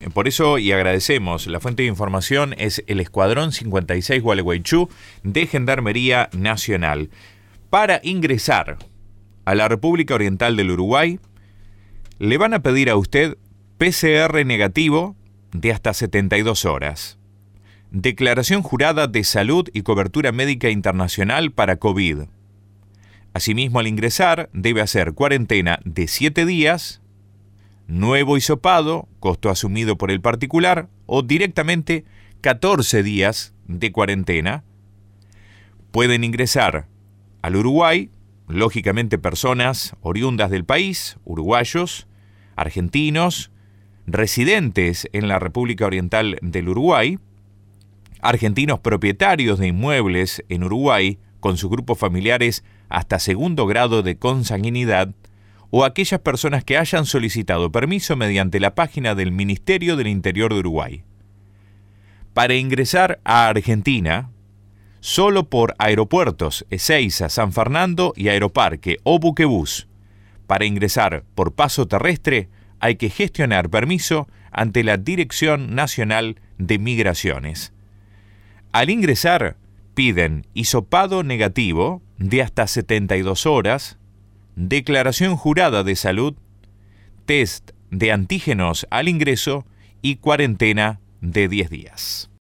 Por eso, y agradecemos, la fuente de información es el Escuadrón 56 Gualeguaychú de Gendarmería Nacional. Para ingresar a la República Oriental del Uruguay, le van a pedir a usted PCR negativo de hasta 72 horas. Declaración jurada de salud y cobertura médica internacional para COVID. Asimismo, al ingresar, debe hacer cuarentena de 7 días, nuevo hisopado, costo asumido por el particular, o directamente 14 días de cuarentena. Pueden ingresar al Uruguay, lógicamente personas oriundas del país, uruguayos, argentinos, residentes en la República Oriental del Uruguay, argentinos propietarios de inmuebles en Uruguay con sus grupos familiares hasta segundo grado de consanguinidad, o aquellas personas que hayan solicitado permiso mediante la página del Ministerio del Interior de Uruguay. Para ingresar a Argentina, solo por aeropuertos Ezeiza, San Fernando y Aeroparque o Buquebús. Para ingresar por paso terrestre hay que gestionar permiso ante la Dirección Nacional de Migraciones. Al ingresar, piden hisopado negativo de hasta 72 horas, declaración jurada de salud, test de antígenos al ingreso y cuarentena de 10 días.